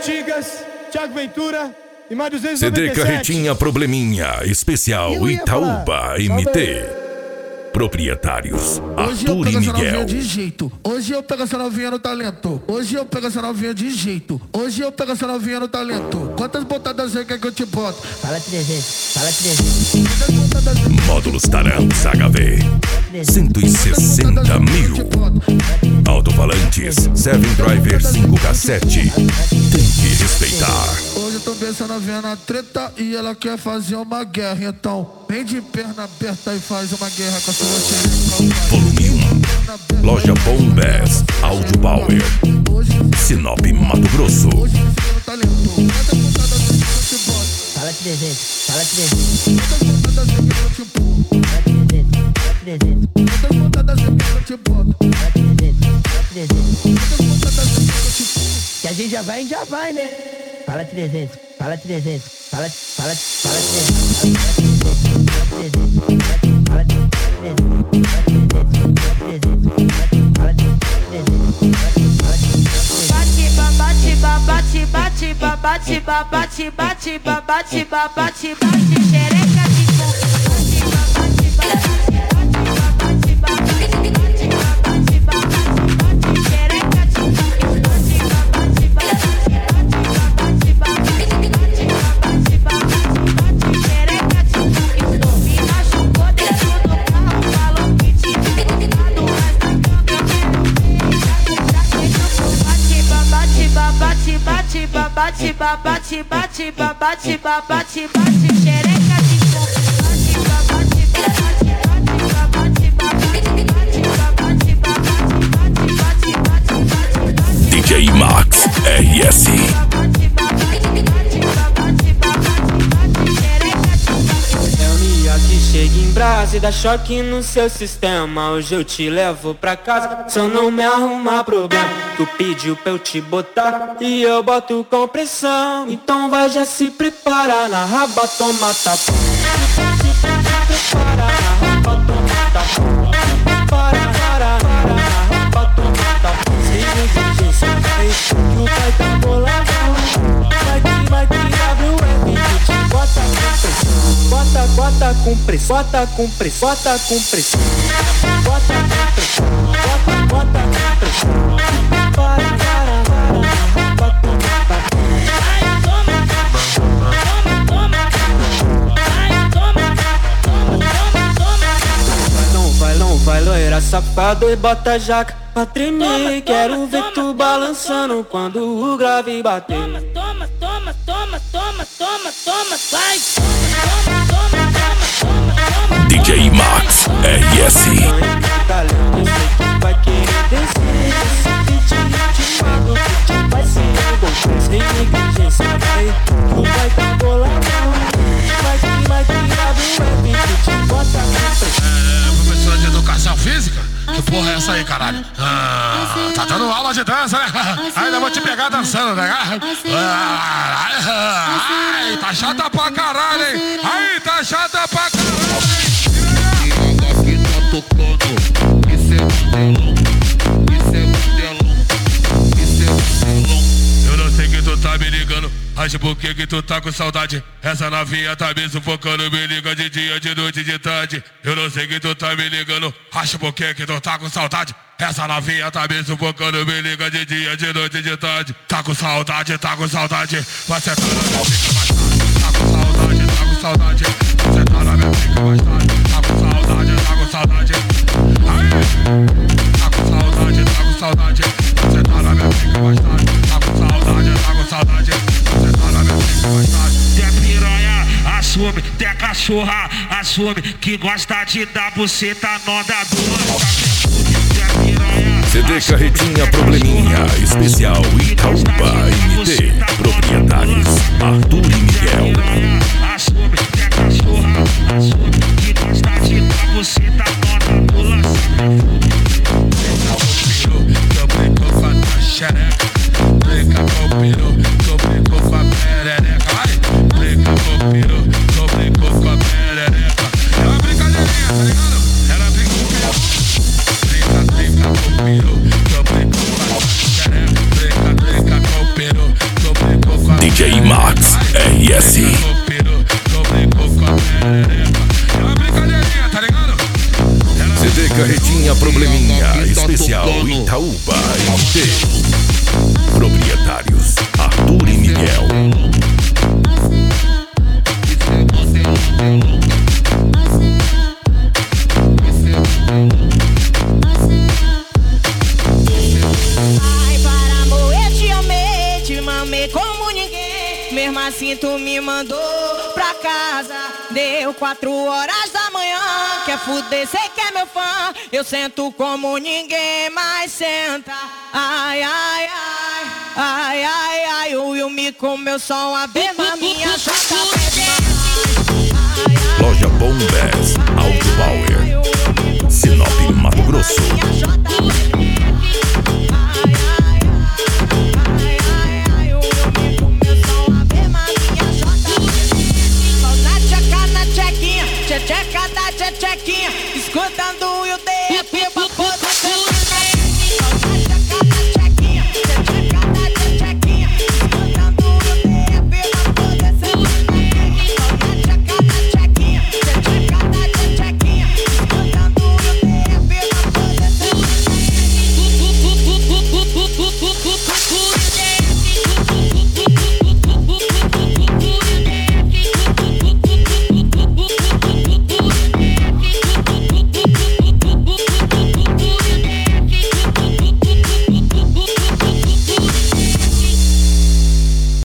Artigas, Thiago Ventura e mais 297. CD Carretinha Probleminha, especial Itaúba MT. Proprietários Arthur e Miguel. De jeito. Hoje eu pego essa novinha no talento. Hoje eu pego essa novinha de jeito. Hoje eu pego essa novinha no talento. Quantas botadas você quer que eu te boto? Fala 300, fala 300. Módulos Tarantos HV 160 mil. Alto-falantes 7 Driver 5K7. Tem que respeitar. Hoje eu tô vendo essa novinha na treta e ela quer fazer uma guerra. Então vem de perna aberta e faz uma guerra com a sua xereca. Volume 1. Loja Bombas Audio Power, Sinop, Mato Grosso. Fala 300, fala 300. Que a gente já vai, né? Fala 300, fala 300, fala 300. Bate, xereca de bate, xereca de DJ Max RS. Que chega em brasa e dá choque no seu sistema. Hoje eu te levo pra casa, só não me arrumar problema. Tu pediu pra eu te botar e eu boto com pressão. Então vai, já se prepara, na raba toma tapão. Prepara, na raba toma tapão. Para, na raba toma tapão. Sem exigência, aí que o pai tá boladão. Vai que abre o F, te bota com pressão. Bota com pressão, bota com pressão, bota com pressão, bota com pressão, bota com pressão. Para, ai, toma, ai, toma. Vai, loira safado e bota a jaca pra tremer. Quero ver tu balançando quando o grave bater. Toma, vai. DJ Max RS. Vai querer descer esse ritmo que vai ser igual. Sem negligência, vai. Tu vai tá boladão. Vai que abre o web que te bota na pressão. Professor de educação física? Que porra é essa aí, caralho? Tá dando aula de dança, né? Ainda vou te pegar dançando, né? Ai, tá chata pra caralho, hein? Aí, tá chata pra caralho. Isso é modelão. Eu não sei que tu tá me ligando, acho porque que tu tá com saudade. Essa novinha tá me sufocando, me liga de dia, de noite, de tarde. Eu não sei que tu tá me ligando, acho porque que tu tá com saudade. Essa novinha tá me sufocando, me liga de dia, de noite, de tarde. Tá com saudade, você tá na minha fica mais tarde. Tá com saudade, você tá na minha fica mais tarde. Tá com saudade, aí. Tá com saudade, você tá na minha fica mais tarde. Tá com saudade, você tá na minha fica mais tarde. Tem piranha, assume, tem cachorra, assume, que gosta de dar buceta no andador. CD Carretinha Probleminha, especial Itaúba MT. Proprietários Arthur e Miguel. Assume, tem cachorra, assume, que gosta de dar buceta no andador. Brinca com o peru, tô brincou com a perereca. Brinca com o peru, tô brincou com a perereca. É uma brincadeirinha, tá ligado? Ela brinca com o peru. Brinca com o peru, tô brincou com a perereca. Brinca com o peru, tô brincou Carretinha Probleminha, especial Itaúba MT. Proprietários Arthur e Miguel. Ai, para amor, eu te amei, te mamei como ninguém. Mesmo assim tu me mandou pra casa. Deu 4 horas da manhã. Quer fuder, cê que é meu fã. Eu sento como ninguém mais senta. Ai, ai, ai, ai, ai, ai. O Will me comeu só uma vez, maminha JBD. Loja Bom Bass, Audio Power, Sinop, Mato Grosso. Tcheca da tchequinha, escutando o DF.